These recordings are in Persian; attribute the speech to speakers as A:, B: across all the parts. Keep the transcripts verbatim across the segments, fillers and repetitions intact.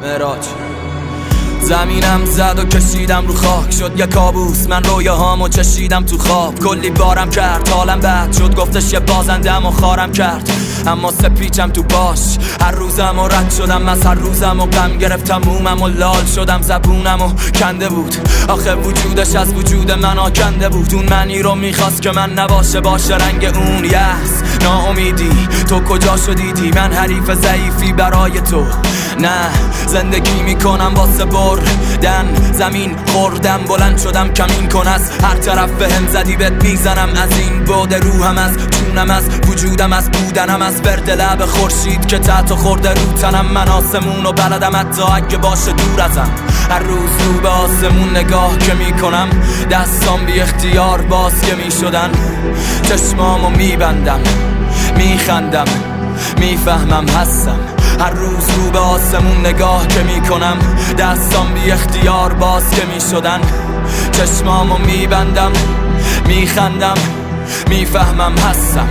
A: معراج. زمینم زد و کشیدم رو خاک، شد یه کابوس من رویاهامو چشیدم تو خواب. کلی بارم کرد حالم بد شد، گفتش یه بازندم و خارم کرد، اما سپیچم تو باش. هر روزم و رد شدم از هر روزم و غم گرفتم مومم و لال شدم، زبونم و کنده بود آخه وجودش از وجود من آکنده بود. اون منی رو میخواست که من نباشه، باشه رنگ اون یس ناامیدی. تو کجا شدیدی؟ من حریف ضعیفی برای تو، نه زندگی میکنم واسه بردن. زمین خوردم بلند شدم کمین کن، از هر طرف بهم زدی بهت میزنم. از این بعد روحم، از جونم، از وجودم، از بودنم، از برد لب خورشید که تحت خورده رو تنم. من آسمون و بلدم حتی اگه باشه دور ازم. هر روز رو به آسمون نگاه که میکنم، دستام بی اختیار باز که میشدن. چشمامو میبندم میخندم میفهمم هستم. هر روز رو به آسمون نگاه که میکنم، دستام بی اختیار باز که میشدن. چشمامو میبندم میخندم میفهمم هستم.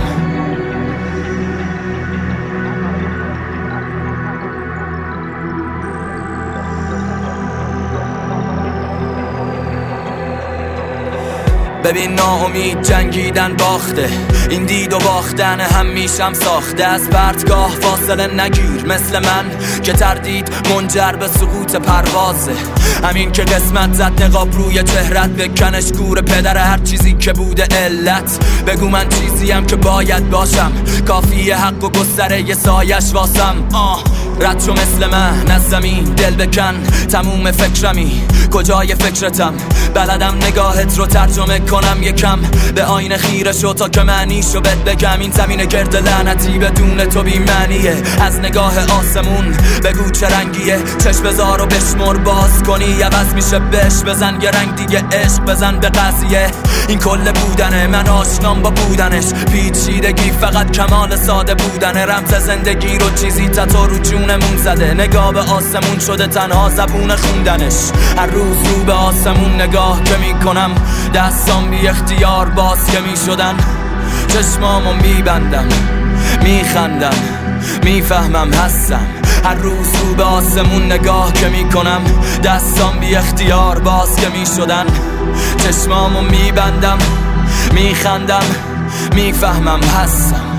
A: ببین ناامید جنگیدن باخته، این دید و باختن هم میشم ساخته. از پرتگاه فاصله نگیر مثل من که تردید منجر به سقوط پروازه. همین که قسمت زد نقاب روی چهرت، بکنش گور پدر هر چیزی که بوده علت. بگو من چیزیم که باید باشم، کافیه حق و گستره یه سایش واسم. آه رد شو مثل من از زمین، دل بکن تموم فکرمی. کجای فکرتم؟ بلدم نگاهت رو ترجمه کنم یکم، به آینه خیره شو تا که معنیشو بهت بگم. این زمین گرد لعنتی بدون تو بی معنیه. از نگاه آسمون بگو چه رنگیه، چشم بزار و بشمر باز کنی عوض میشه بش. بزن یه رنگ دیگه عشق بزن به قضیه. این کل بودنه من آشنام با بودنش، پیچیدگی فقط کمال ساده بودنه. رمز زندگی رو چیزی تا تو رو جونمون زده، نگاه به آسمون شده تنها زبون خوندنش. هر روز رو به آسمون نگاه که میکنم، دستام بی اختیار باز که میشدن. چشمامو میبندم میخندم میفهمم هستم. هر روز رو به آسمون نگاه که میکنم، دستام بی اختیار باز که میشدن. چشمامو میبندم میخندم میفهمم هستم.